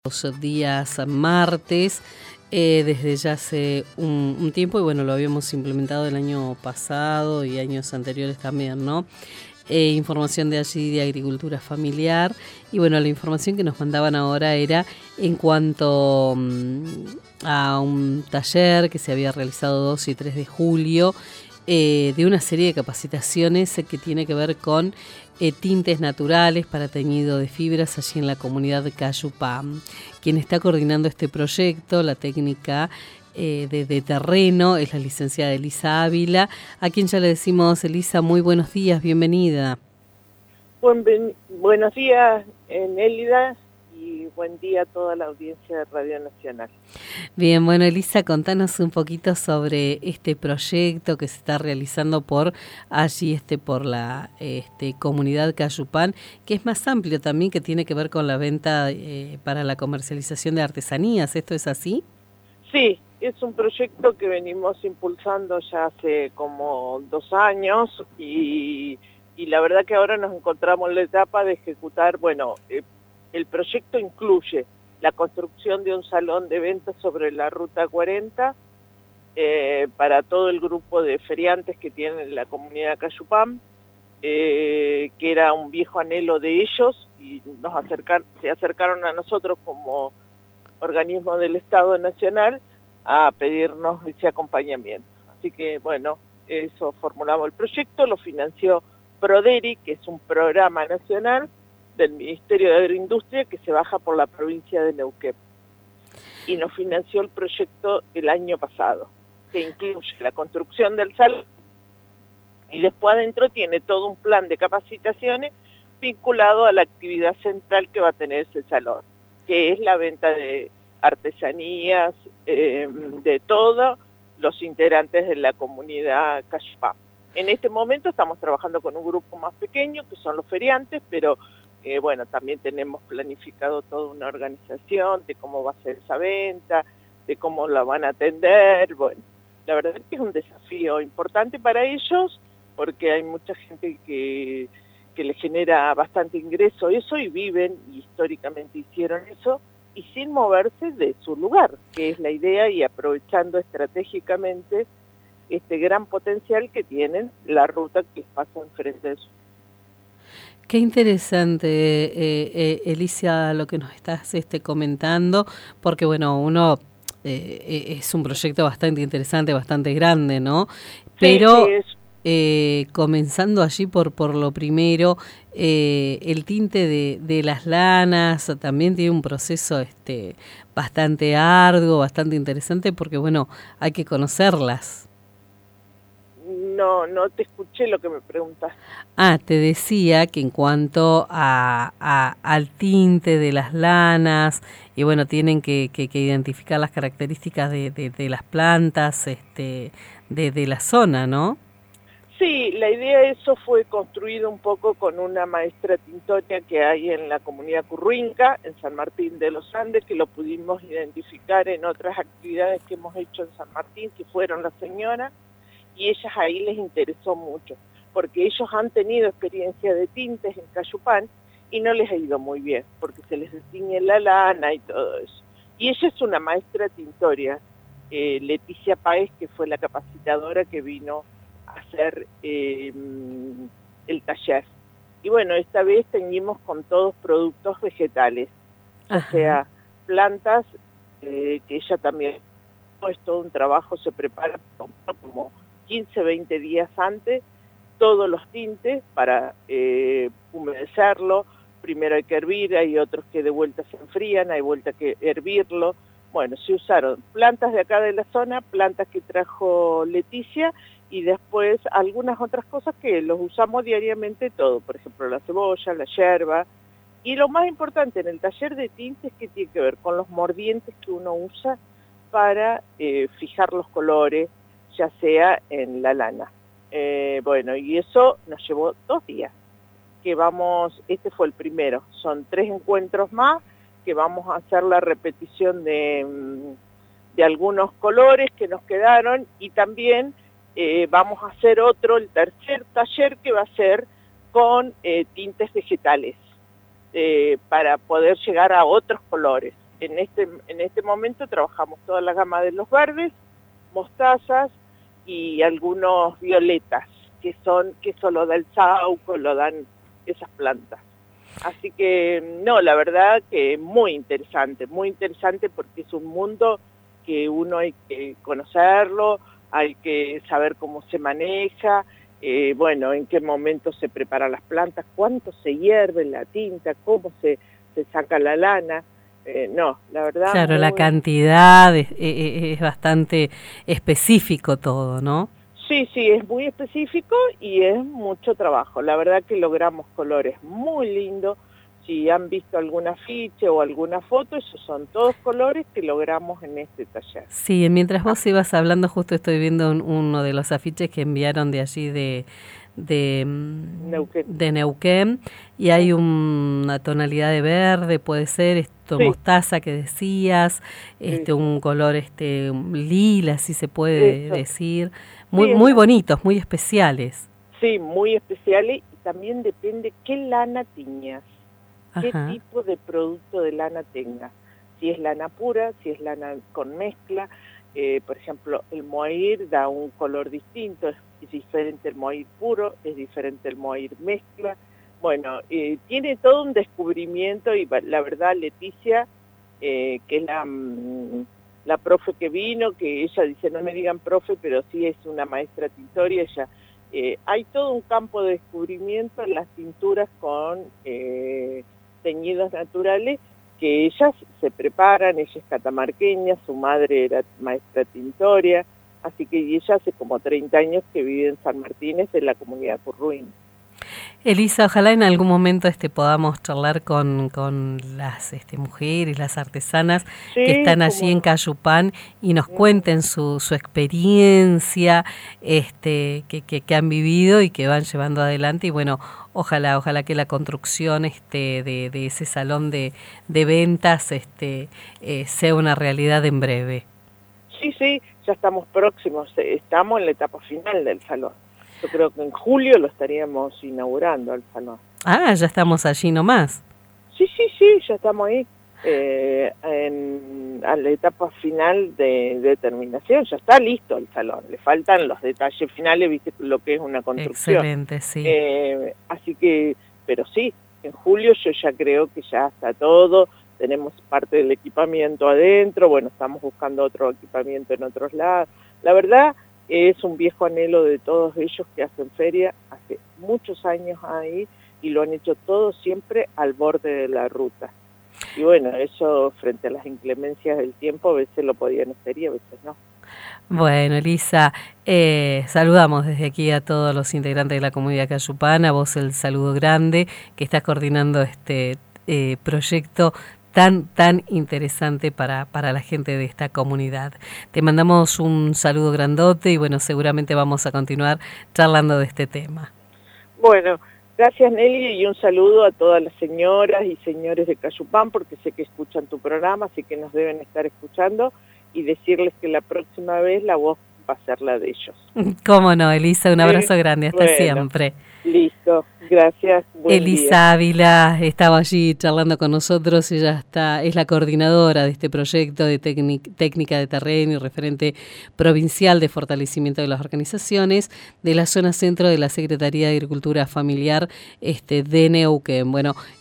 Los días martes, desde ya hace un tiempo, y bueno, lo habíamos implementado el año pasado y años anteriores también, ¿no? Información de allí de agricultura familiar, y bueno, la información que nos mandaban ahora era en cuanto a un taller que se había realizado 2 y 3 de julio, de una serie de capacitaciones que tiene que ver con tintes naturales para teñido de fibras allí en la comunidad de Cayupam. Quien está coordinando este proyecto, la técnica de terreno, es la licenciada Elisa Ávila, a quien ya le decimos, Elisa, muy buenos días, bienvenida. Buenos días, Nélida, y buen día a toda la audiencia de Radio Nacional. Bien, bueno, Elisa, contanos un poquito sobre este proyecto que se está realizando por allí, por la comunidad Cayupán, que es más amplio también, que tiene que ver con la venta para la comercialización de artesanías. ¿Esto es así? Sí, es un proyecto que venimos impulsando ya hace como 2 años y la verdad que ahora nos encontramos en la etapa de ejecutar, el proyecto incluye la construcción de un salón de ventas sobre la Ruta 40 para todo el grupo de feriantes que tiene la comunidad Cayupam, que era un viejo anhelo de ellos y se acercaron a nosotros como organismo del Estado Nacional a pedirnos ese acompañamiento. Así que, bueno, eso formulamos el proyecto, lo financió Proderi, que es un programa nacional del Ministerio de Agroindustria que se baja por la provincia de Neuquén. Y nos financió el proyecto el año pasado, que incluye la construcción del salón y después adentro tiene todo un plan de capacitaciones vinculado a la actividad central que va a tener ese salón, que es la venta de artesanías, de todos los integrantes de la comunidad Cayupam. En este momento estamos trabajando con un grupo más pequeño, que son los feriantes, pero también tenemos planificado toda una organización de cómo va a ser esa venta, de cómo la van a atender. Bueno, la verdad es que es un desafío importante para ellos, porque hay mucha gente que le genera bastante ingreso eso, y viven, y históricamente hicieron eso, y sin moverse de su lugar, que es la idea, y aprovechando estratégicamente este gran potencial que tienen la ruta que pasa enfrente de su. Qué interesante, Elisa, lo que nos estás comentando, porque bueno, uno es un proyecto bastante interesante, bastante grande, ¿no? Pero comenzando allí por lo primero, el tinte de las lanas también tiene un proceso bastante arduo, bastante interesante, porque bueno, hay que conocerlas. No te escuché lo que me preguntaste. Te decía que en cuanto al tinte de las lanas, y bueno, tienen que identificar las características de las plantas de la zona, ¿no? Sí, la idea de eso fue construido un poco con una maestra tintoria que hay en la comunidad Curruinca, en San Martín de los Andes, que lo pudimos identificar en otras actividades que hemos hecho en San Martín, que fueron las señoras, y ellas ahí les interesó mucho, porque ellos han tenido experiencia de tintes en Cayupán y no les ha ido muy bien, porque se les destiñe la lana y todo eso. Y ella es una maestra tintoria, Leticia Páez, que fue la capacitadora que vino a hacer el taller. Y bueno, esta vez teñimos con todos productos vegetales, o sea, plantas, que ella también, es todo un trabajo, se prepara como 15, 20 días antes, todos los tintes para humedecerlo. Primero hay que hervir, hay otros que de vuelta se enfrían, hay vuelta que hervirlo. Bueno, se usaron plantas de acá de la zona, plantas que trajo Leticia, y después algunas otras cosas que los usamos diariamente todo, por ejemplo la cebolla, la yerba. Y lo más importante en el taller de tintes, que tiene que ver con los mordientes que uno usa para fijar los colores, ya sea en la lana. Y eso nos llevó 2 días, este fue el primero, son 3 encuentros más, que vamos a hacer la repetición de algunos colores que nos quedaron, y también vamos a hacer el tercer taller, que va a ser con tintes vegetales, para poder llegar a otros colores. en este momento trabajamos toda la gama de los verdes, mostazas y algunos violetas, que eso lo da el sauco, lo dan esas plantas. Así que, no, la verdad que muy interesante porque es un mundo que uno hay que conocerlo, hay que saber cómo se maneja, bueno, en qué momento se preparan las plantas, cuánto se hierve la tinta, cómo se saca la lana. No, la verdad... Claro, la cantidad es bastante específico todo, ¿no? Sí, es muy específico y es mucho trabajo. La verdad que logramos colores muy lindos. Si han visto algún afiche o alguna foto, esos son todos colores que logramos en este taller. Sí, mientras vos ibas hablando, justo estoy viendo uno de los afiches que enviaron de allí de Neuquén, y hay una tonalidad de verde, puede ser esto, sí, mostaza que decías, sí, un color lila, si se puede decir, muy bonitos, muy especiales. Sí, muy especiales, y también depende qué lana tiñas, qué tipo de producto de lana tengas, si es lana pura, si es lana con mezcla. Por ejemplo, el mohair da un color distinto, es diferente el mohair puro, es diferente el mohair mezcla. Bueno, tiene todo un descubrimiento, y la verdad Leticia, que es la profe que vino, que ella dice, no me digan profe, pero sí es una maestra tintoria, ella, hay todo un campo de descubrimiento en las tinturas con teñidos naturales, que ellas se preparan, ella es catamarqueña, su madre era maestra tintoria, así que ella hace como 30 años que vive en San Martínez, en la comunidad Curruín. Elisa, ojalá en algún momento podamos charlar con las mujeres, las artesanas, sí, que están allí en Cayupán, y nos cuenten su experiencia que han vivido y que van llevando adelante. Y bueno, ojalá que la construcción de ese salón de ventas sea una realidad en breve. Sí, ya estamos próximos, estamos en la etapa final del salón. Yo creo que en julio lo estaríamos inaugurando al salón. Ah, ya estamos allí nomás. Sí, ya estamos ahí. A la etapa final de terminación, ya está listo el salón. Le faltan los detalles finales, viste lo que es una construcción. Excelente, sí. Así que, pero sí, en julio yo ya creo que ya está todo. Tenemos parte del equipamiento adentro, bueno, estamos buscando otro equipamiento en otros lados. La verdad, es un viejo anhelo de todos ellos que hacen feria hace muchos años ahí, y lo han hecho todo siempre al borde de la ruta. Y bueno, eso frente a las inclemencias del tiempo, a veces lo podían hacer y a veces no. Bueno, Elisa, saludamos desde aquí a todos los integrantes de la comunidad cayupana, vos el saludo grande, que estás coordinando este proyecto tan interesante para la gente de esta comunidad. Te mandamos un saludo grandote y bueno, seguramente vamos a continuar charlando de este tema. Bueno, gracias Nelly, y un saludo a todas las señoras y señores de Cayupán, porque sé que escuchan tu programa, así que nos deben estar escuchando, y decirles que la próxima vez la voz va a ser la de ellos. Cómo no, Elisa, un abrazo grande, hasta siempre. Listo, gracias. Elisa día. Ávila estaba allí charlando con nosotros, ella es la coordinadora de este proyecto de técnica de terreno y referente provincial de fortalecimiento de las organizaciones de la zona centro de la Secretaría de Agricultura Familiar de Neuquén. Bueno,